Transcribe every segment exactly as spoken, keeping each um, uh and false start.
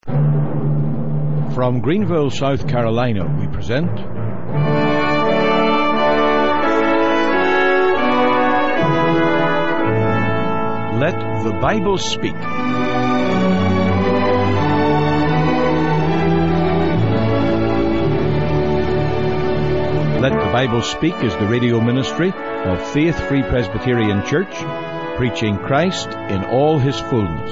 From Greenville, South Carolina, we present Let the Bible Speak. Let the Bible Speak is the radio ministry of Faith Free Presbyterian Church, preaching Christ in all His fullness.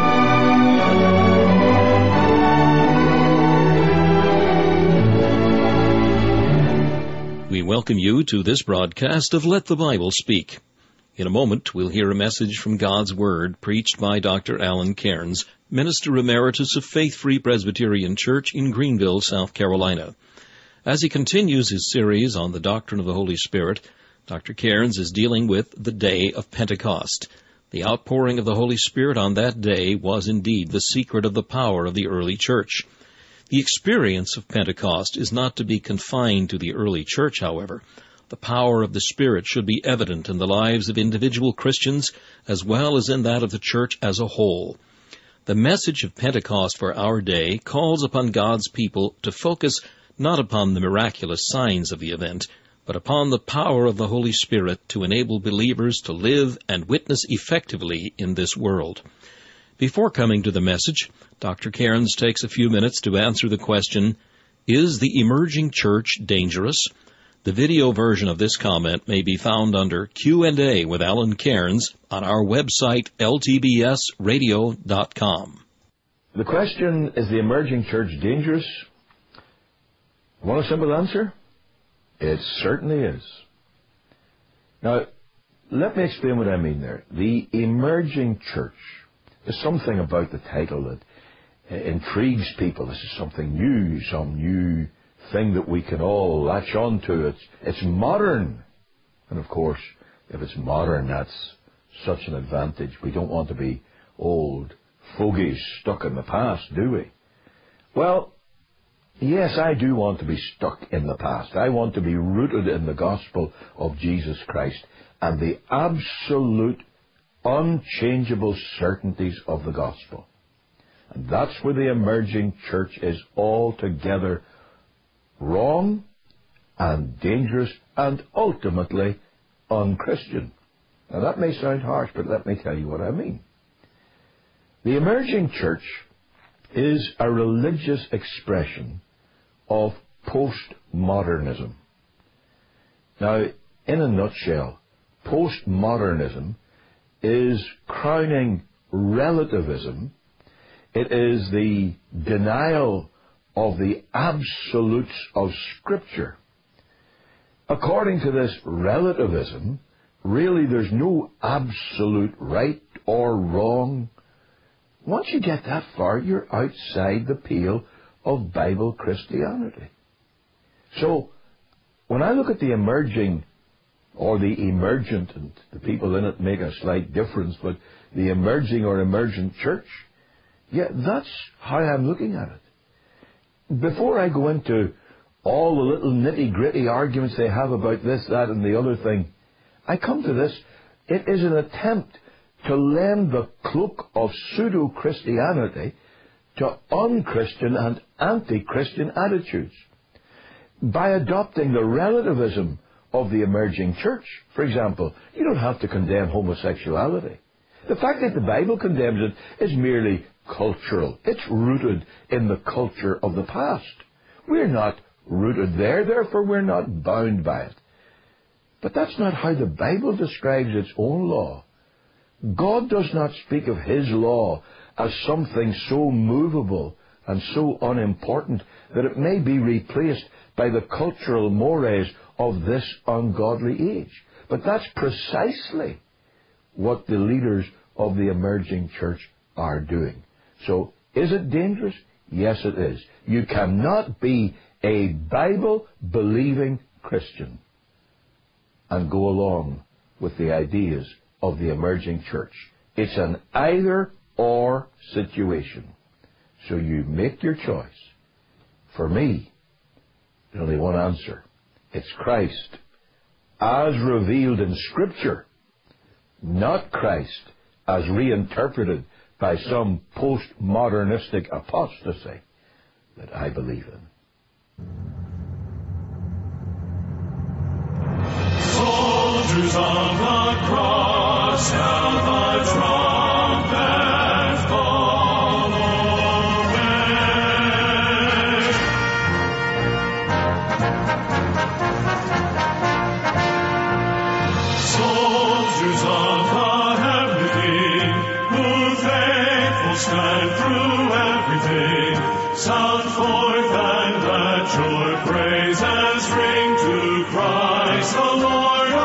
We welcome you to this broadcast of Let the Bible Speak. In a moment, we'll hear a message from God's Word preached by Doctor Alan Cairns, Minister Emeritus of Faith Free Presbyterian Church in Greenville, South Carolina. As he continues his series on the doctrine of the Holy Spirit, Doctor Cairns is dealing with the day of Pentecost. The outpouring of the Holy Spirit on that day was indeed the secret of the power of the early church. The experience of Pentecost is not to be confined to the early church, however. The power of the Spirit should be evident in the lives of individual Christians as well as in that of the church as a whole. The message of Pentecost for our day calls upon God's people to focus not upon the miraculous signs of the event, but upon the power of the Holy Spirit to enable believers to live and witness effectively in this world. Before coming to the message, Doctor Cairns takes a few minutes to answer the question, is the emerging church dangerous? The video version of this comment may be found under Q and A with Alan Cairns on our website, L T B S radio dot com. The question, is the emerging church dangerous? Want a simple answer? It certainly is. Now, let me explain what I mean there. The emerging church. There's something about the title that uh, intrigues people. This is something new, some new thing that we can all latch on to. It's, it's modern. And of course, if it's modern, that's such an advantage. We don't want to be old fogies stuck in the past, do we? Well, yes, I do want to be stuck in the past. I want to be rooted in the gospel of Jesus Christ and the absolute, unchangeable certainties of the gospel. And that's where the emerging church is altogether wrong and dangerous and ultimately unchristian. Now that may sound harsh, but let me tell you what I mean. The emerging church is a religious expression of postmodernism. Now, in a nutshell, postmodernism is crowning relativism. It is the denial of the absolutes of Scripture. According to this relativism, really there's no absolute right or wrong. Once you get that far, you're outside the pale of Bible Christianity. So, when I look at the emerging or the emergent, and the people in it make a slight difference, but the emerging or emergent church, yeah, that's how I'm looking at it. Before I go into all the little nitty-gritty arguments they have about this, that, and the other thing, I come to this. It is an attempt to lend the cloak of pseudo-Christianity to unchristian and anti-Christian attitudes. By adopting the relativism of the emerging church, for example, you don't have to condemn homosexuality. The fact that the Bible condemns it is merely cultural. It's rooted in the culture of the past. We're not rooted there, therefore we're not bound by it. But that's not how the Bible describes its own law. God does not speak of His law as something so movable and so unimportant that it may be replaced by the cultural mores of this ungodly age. But that's precisely what the leaders of the emerging church are doing. So, is it dangerous? Yes, it is. You cannot be a Bible-believing Christian and go along with the ideas of the emerging church. It's an either-or situation. So you make your choice. For me, there's only one answer. It's Christ, as revealed in Scripture, not Christ as reinterpreted by some postmodernistic apostasy that I believe in. Soldiers of the cross, sound the trumpet, call away. Soldiers of the heavenly King, who faithful stand through everything, sound forth and let your praises ring to Christ the Lord.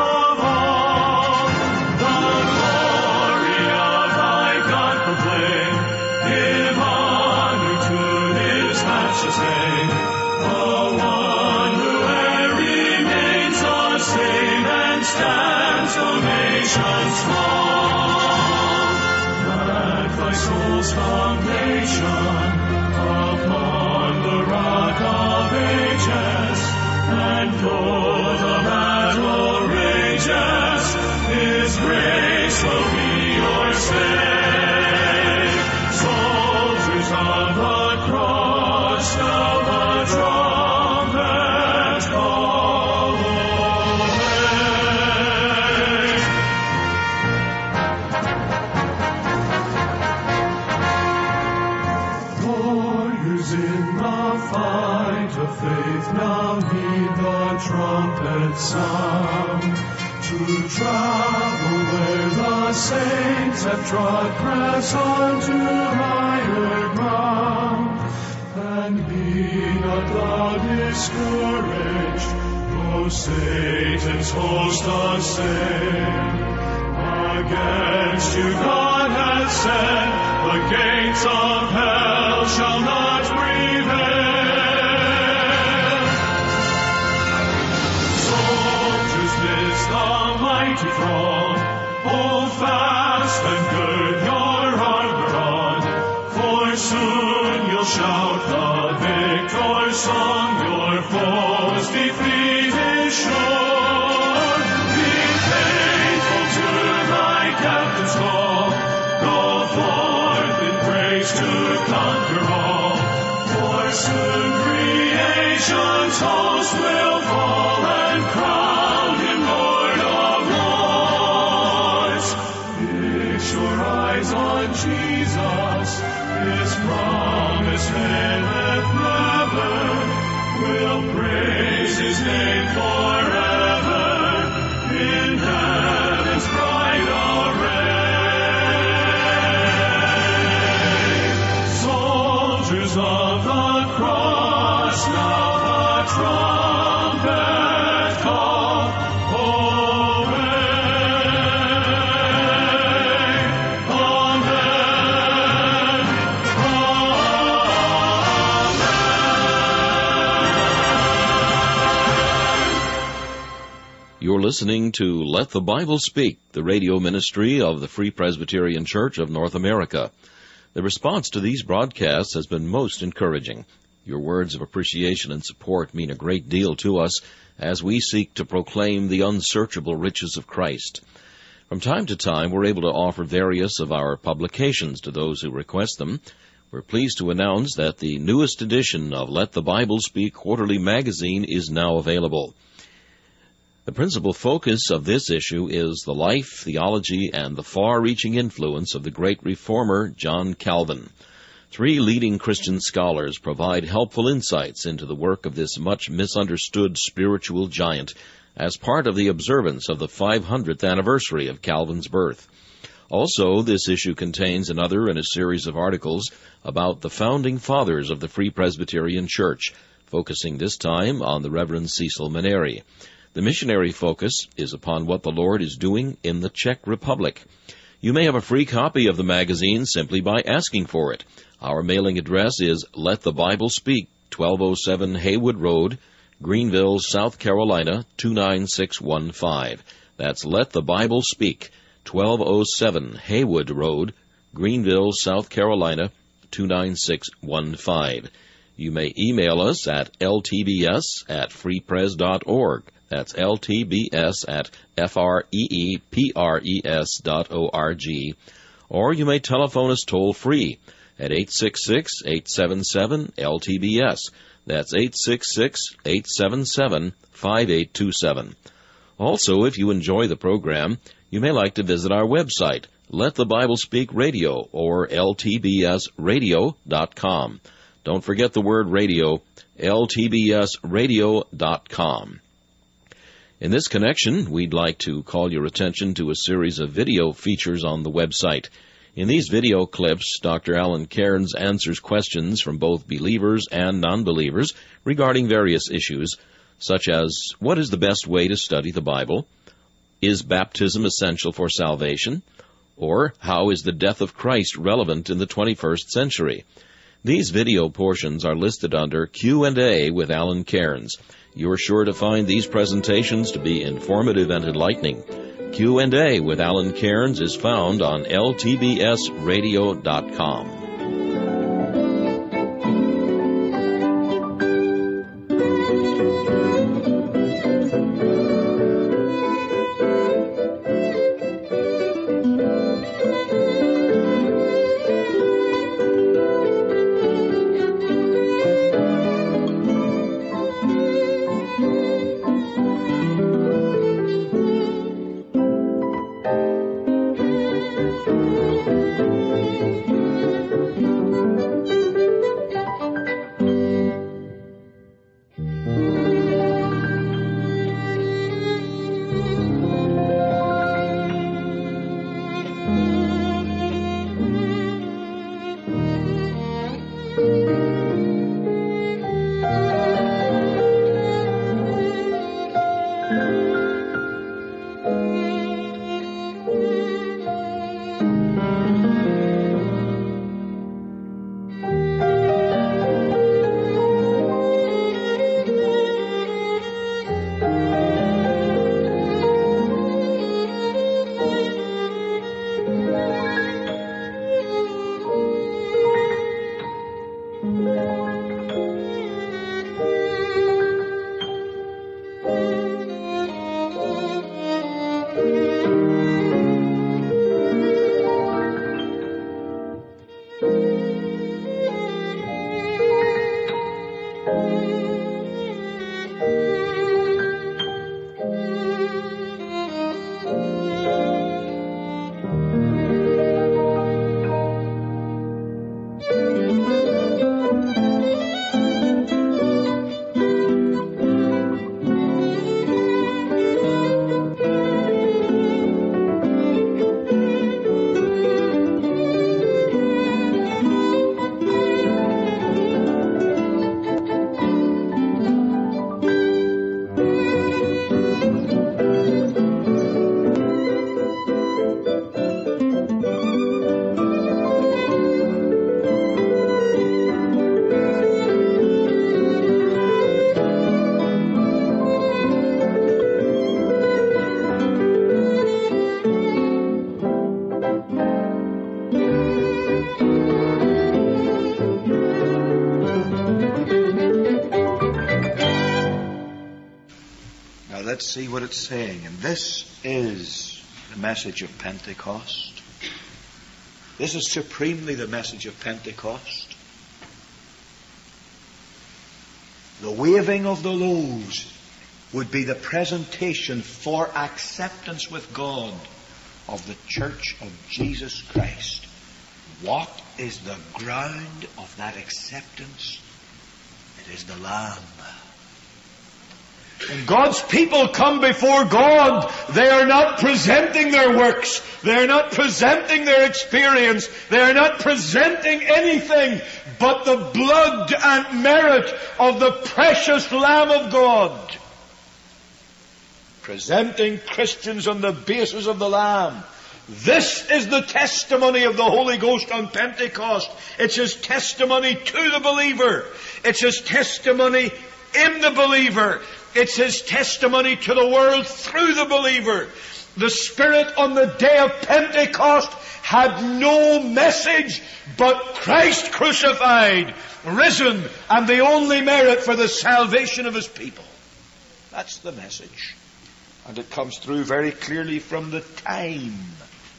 Soul's foundation upon the rock of ages, and though the battle rages, His grace will be your stay. Soldiers of the cross, sound the trumpet, call away. Warriors in the fight of faith, now heed the trumpet sound. To travel where the saints have trod, press on to higher ground. And be not thou discouraged, though Satan's host assail. Against you God has said, the gates of hell shall not prevail. Soldiers, this the mighty throng, hold fast and gird your armor on, for soon you'll shout the victor song, your foes defeat is sure. Be faithful to thy captain's call, go forth in grace to conquer all, for soon creation's host will fall and crown him Lord of Lords. Fix your eyes on Jesus, His promise faileth never, we'll praise His name forever in heaven's bright array. Soldiers of the cross, now the trumpet call away. Amen. You're listening to Let the Bible Speak, the radio ministry of the Free Presbyterian Church of North America. The response to these broadcasts has been most encouraging. Your words of appreciation and support mean a great deal to us as we seek to proclaim the unsearchable riches of Christ. From time to time, we're able to offer various of our publications to those who request them. We're pleased to announce that the newest edition of Let the Bible Speak Quarterly Magazine is now available. The principal focus of this issue is the life, theology, and the far-reaching influence of the great reformer John Calvin. Three leading Christian scholars provide helpful insights into the work of this much misunderstood spiritual giant as part of the observance of the five hundredth anniversary of Calvin's birth. Also, this issue contains another in a series of articles about the founding fathers of the Free Presbyterian Church, focusing this time on the Reverend Cecil Maneri. The missionary focus is upon what the Lord is doing in the Czech Republic. You may have a free copy of the magazine simply by asking for it. Our mailing address is Let the Bible Speak, twelve oh seven Haywood Road, Greenville, South Carolina, two nine six one five. That's Let the Bible Speak, twelve oh seven Haywood Road, Greenville, South Carolina, two nine six one five. You may email us at l t b s at free pres dot org. That's L T B S at F R E E P R E S dot O R G. or you may telephone us toll-free at eight six six, eight seven seven, L T B S. That's eight six six, eight seven seven, five eight two seven. Also, if you enjoy the program, you may like to visit our website, Let the Bible Speak Radio, or L T B S radio dot com. Don't forget the word radio, L T B S radio dot com. In this connection, we'd like to call your attention to a series of video features on the website. In these video clips, Doctor Alan Cairns answers questions from both believers and non-believers regarding various issues, such as, what is the best way to study the Bible? Is baptism essential for salvation? Or, how is the death of Christ relevant in the twenty-first century? These video portions are listed under Q and A with Alan Cairns. You're sure to find these presentations to be informative and enlightening. Q and A with Alan Cairns is found on L T B S radio dot com. Let's see what it's saying. And this is the message of Pentecost. This is supremely the message of Pentecost. The waving of the loaves would be the presentation for acceptance with God of the Church of Jesus Christ. What is the ground of that acceptance? It is the Lamb. When God's people come before God, they are not presenting their works. They are not presenting their experience. They are not presenting anything but the blood and merit of the precious Lamb of God. Presenting Christians on the basis of the Lamb. This is the testimony of the Holy Ghost on Pentecost. It's His testimony to the believer. It's His testimony in the believer. It's His testimony to the world through the believer. The Spirit on the day of Pentecost had no message but Christ crucified, risen, and the only merit for the salvation of His people. That's the message. And it comes through very clearly from the time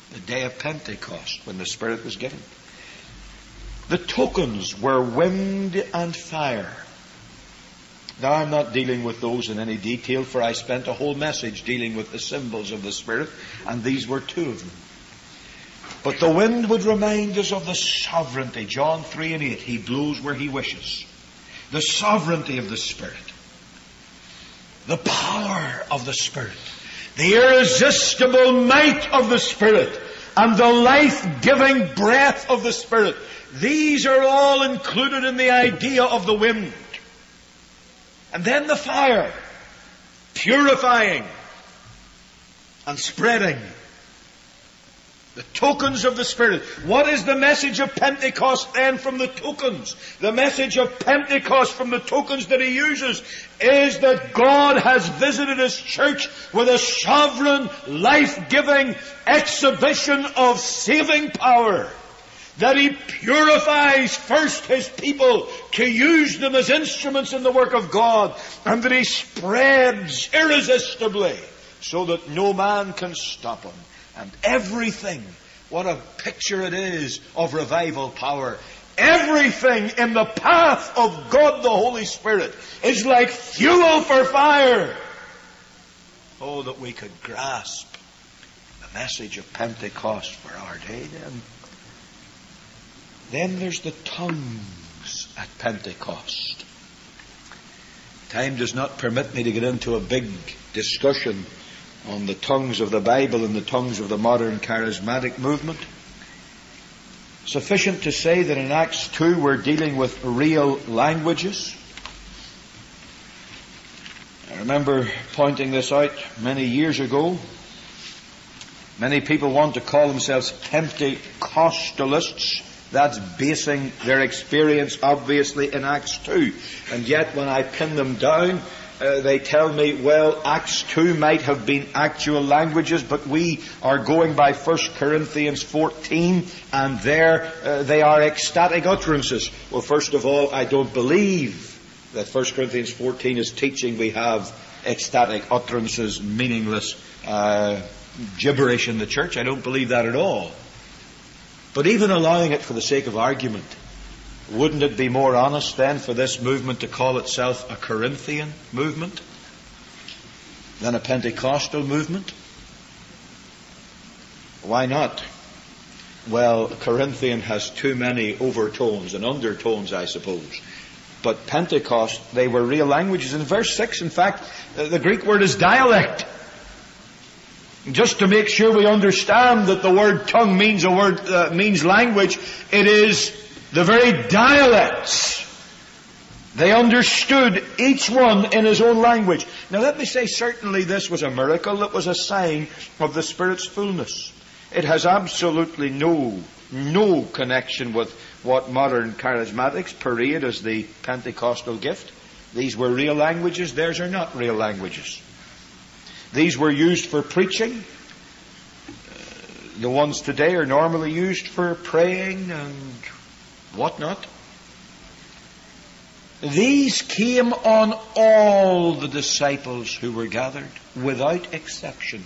The day of Pentecost, when the Spirit was given. The tokens were wind and fire. Now, I'm not dealing with those in any detail, for I spent a whole message dealing with the symbols of the Spirit, and these were two of them. But the wind would remind us of the sovereignty. John three and eight, He blows where He wishes. The sovereignty of the Spirit. The power of the Spirit. The irresistible might of the Spirit. And the life-giving breath of the Spirit. These are all included in the idea of the wind. And then the fire. Purifying. And spreading. The tokens of the Spirit. What is the message of Pentecost then from the tokens? The message of Pentecost from the tokens that He uses is that God has visited His church with a sovereign, life-giving exhibition of saving power. That He purifies first His people to use them as instruments in the work of God. And that He spreads irresistibly so that no man can stop Him. And everything, what a picture it is of revival power. Everything in the path of God the Holy Spirit is like fuel for fire. Oh, that we could grasp the message of Pentecost for our day then. Then there's the tongues at Pentecost. Time does not permit me to get into a big discussion on the tongues of the Bible and the tongues of the modern charismatic movement. Sufficient to say that in Acts two we're dealing with real languages. I remember pointing this out many years ago. Many people want to call themselves Pentecostalists. That's basing their experience obviously in Acts two. And yet when I pin them down, Uh, they tell me, well, Acts two might have been actual languages, but we are going by First Corinthians fourteen, and there uh, they are ecstatic utterances. Well, first of all, I don't believe that First Corinthians fourteen is teaching we have ecstatic utterances, meaningless uh, gibberish in the church. I don't believe that at all. But even allowing it for the sake of argument, wouldn't it be more honest then for this movement to call itself a Corinthian movement than a Pentecostal movement? Why not? Well, Corinthian has too many overtones and undertones, I suppose. But Pentecost, they were real languages. In verse six, in fact, the Greek word is dialect. Just to make sure we understand that the word tongue means a word uh, means language, it is the very dialects. They understood each one in his own language. Now let me say, certainly this was a miracle. It was a sign of the Spirit's fullness. It has absolutely no, no connection with what modern charismatics parade as the Pentecostal gift. These were real languages. Theirs are not real languages. These were used for preaching. The ones today are normally used for praying and whatnot. These came on all the disciples who were gathered, without exception.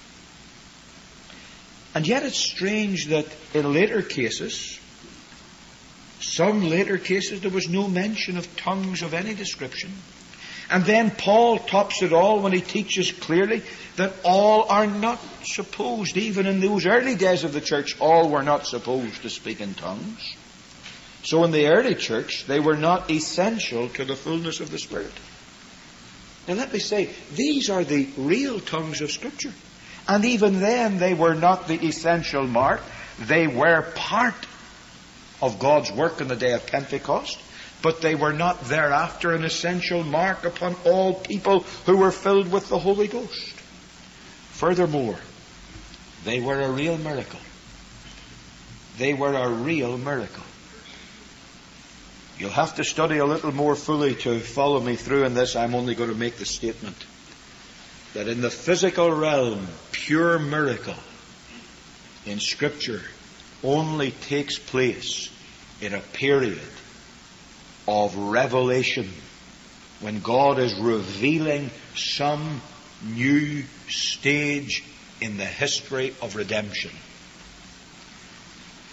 And yet it's strange that in later cases, some later cases, there was no mention of tongues of any description. And then Paul tops it all when he teaches clearly that all are not supposed, even in those early days of the church, all were not supposed to speak in tongues. So in the early church, they were not essential to the fullness of the Spirit. Now let me say, these are the real tongues of Scripture. And even then, they were not the essential mark. They were part of God's work on the day of Pentecost. But they were not thereafter an essential mark upon all people who were filled with the Holy Ghost. Furthermore, they were a real miracle. They were a real miracle. You'll have to study a little more fully to follow me through in this. I'm only going to make the statement that in the physical realm, pure miracle in Scripture only takes place in a period of revelation, when God is revealing some new stage in the history of redemption.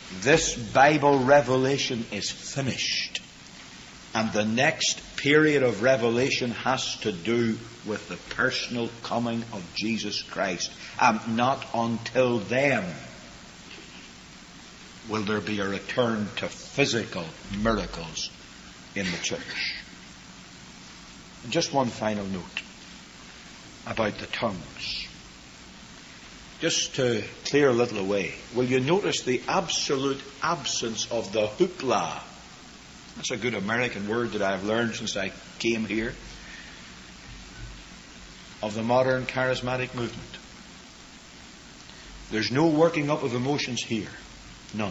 This Bible revelation is finished. And the next period of revelation has to do with the personal coming of Jesus Christ. And not until then will there be a return to physical miracles in the church. And just one final note about the tongues. Just to clear a little away, will you notice the absolute absence of the hoopla? That's a good American word that I've learned since I came here. Of the modern charismatic movement. There's no working up of emotions here. None.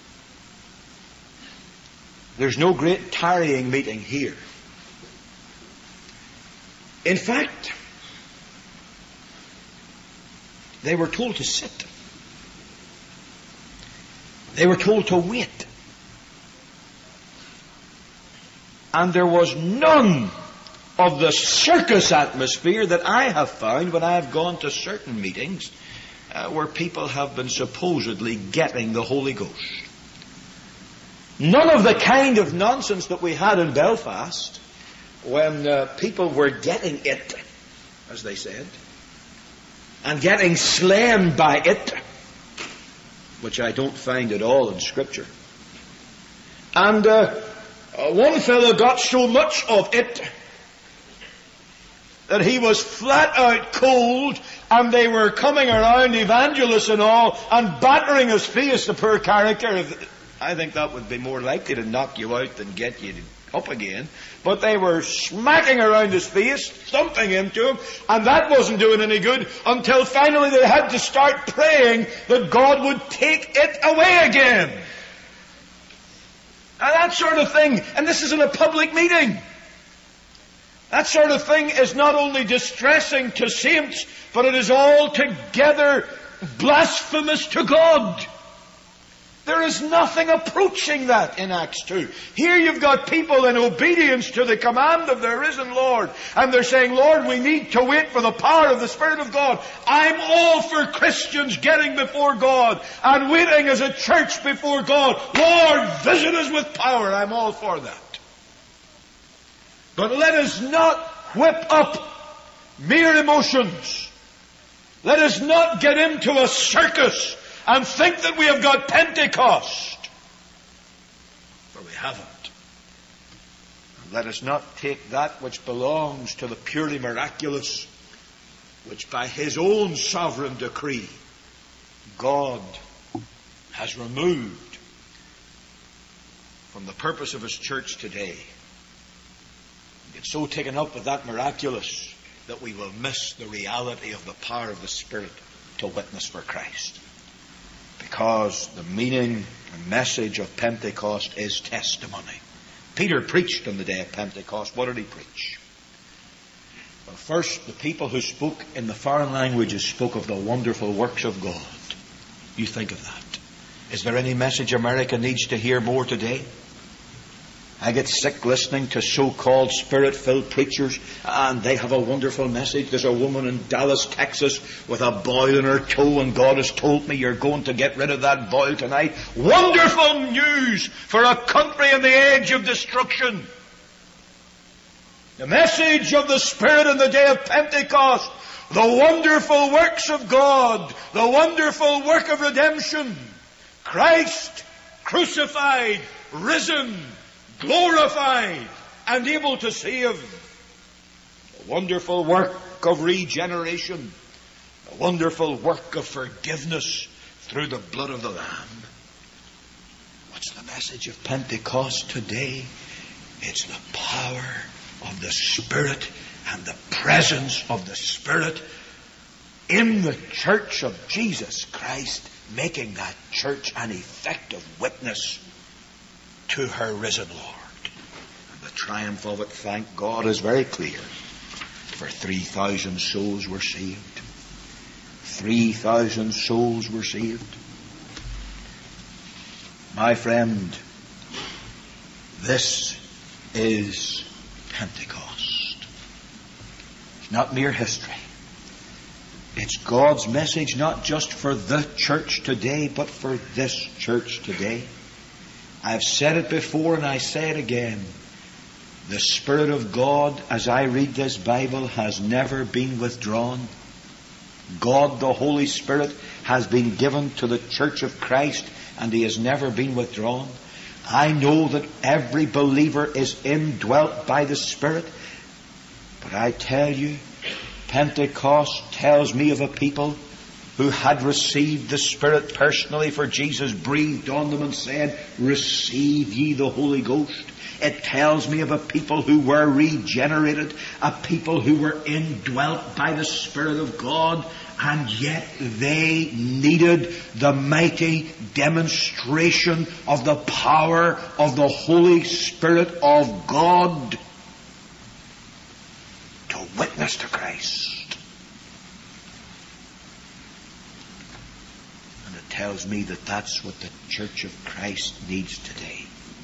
There's no great tarrying meeting here. In fact, they were told to sit. They were told to wait. And there was none of the circus atmosphere that I have found when I have gone to certain meetings uh, where people have been supposedly getting the Holy Ghost. None of the kind of nonsense that we had in Belfast when uh, people were getting it, as they said, and getting slain by it, which I don't find at all in Scripture. And uh, one fellow got so much of it that he was flat out cold, and they were coming around, evangelists and all, and battering his face, the poor character. I think that would be more likely to knock you out than get you up again. But they were smacking around his face, thumping into him, and that wasn't doing any good until finally they had to start praying that God would take it away again. And that sort of thing, and this is in a public meeting. That sort of thing is not only distressing to saints, but it is altogether blasphemous to God. There is nothing approaching that in Acts two. Here you've got people in obedience to the command of their risen Lord, and they're saying, Lord, we need to wait for the power of the Spirit of God. I'm all for Christians getting before God and waiting as a church before God. Lord, visit us with power. I'm all for that. But let us not whip up mere emotions. Let us not get into a circus and think that we have got Pentecost. For we haven't. And let us not take that which belongs to the purely miraculous, which by His own sovereign decree, God has removed from the purpose of His church today. Get so taken up with that miraculous that we will miss the reality of the power of the Spirit to witness for Christ. Because the meaning and message of Pentecost is testimony. Peter preached on the day of Pentecost. What did he preach? Well, first, the people who spoke in the foreign languages spoke of the wonderful works of God. You think of that. Is there any message America needs to hear more today? I get sick listening to so-called Spirit-filled preachers, and they have a wonderful message. There's a woman in Dallas, Texas, with a boil in her toe, and God has told me you're going to get rid of that boil tonight. Wonderful news for a country on the edge of destruction. The message of the Spirit on the day of Pentecost, the wonderful works of God, the wonderful work of redemption, Christ crucified, risen, glorified, and able to save. A wonderful work of regeneration. A wonderful work of forgiveness through the blood of the Lamb. What's the message of Pentecost today? It's the power of the Spirit and the presence of the Spirit in the church of Jesus Christ, making that church an effective witness to her risen Lord. And the triumph of it, thank God, is very clear. For three thousand souls were saved. Three thousand souls were saved. My friend, this is Pentecost. It's not mere history. It's God's message not just for the church today, but for this church today. I've said it before and I say it again. The Spirit of God, as I read this Bible, has never been withdrawn. God, the Holy Spirit, has been given to the Church of Christ, and He has never been withdrawn. I know that every believer is indwelt by the Spirit. But I tell you, Pentecost tells me of a people who had received the Spirit personally, for Jesus breathed on them and said, "Receive ye the Holy Ghost." It tells me of a people who were regenerated, a people who were indwelt by the Spirit of God, and yet they needed the mighty demonstration of the power of the Holy Spirit of God to witness to Christ. And it tells me that that's what the Church of Christ needs today.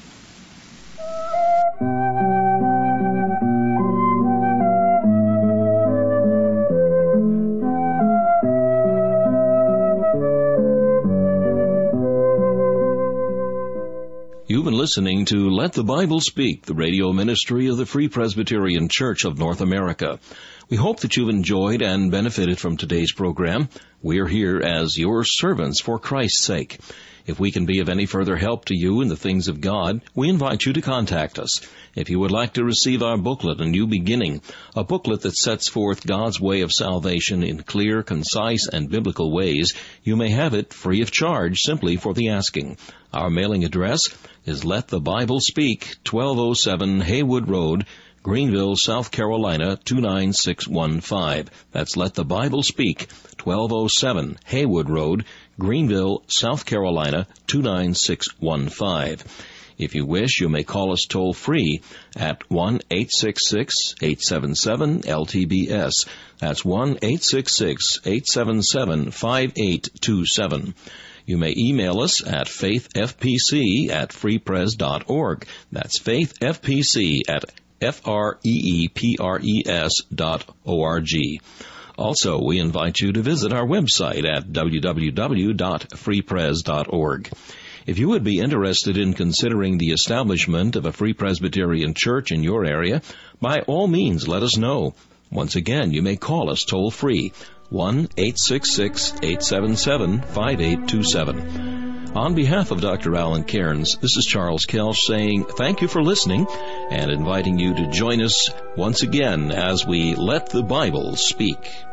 You've been listening to Let the Bible Speak, the radio ministry of the Free Presbyterian Church of North America. We hope that you've enjoyed and benefited from today's program. We're here as your servants for Christ's sake. If we can be of any further help to you in the things of God, we invite you to contact us. If you would like to receive our booklet, A New Beginning, a booklet that sets forth God's way of salvation in clear, concise, and biblical ways, you may have it free of charge simply for the asking. Our mailing address is Let the Bible Speak, twelve oh seven Haywood Road, Greenville, South Carolina, two nine six one five. That's Let the Bible Speak, twelve oh seven Haywood Road, Greenville, South Carolina, two nine six one five. If you wish, you may call us toll-free at one eight six six, eight seven seven, L T B S. That's one eight six six, eight seven seven, five eight two seven. You may email us at faithfpc at freepres dot org. That's faithfpc at F R E E P R E S dot O R G. Also, we invite you to visit our website at w w w dot freepres dot org. If you would be interested in considering the establishment of a Free Presbyterian Church in your area, by all means let us know. Once again, you may call us toll-free, one eight six six, eight seven seven, five eight two seven. On behalf of Doctor Alan Cairns, this is Charles Kelch saying thank you for listening and inviting you to join us once again as we let the Bible speak.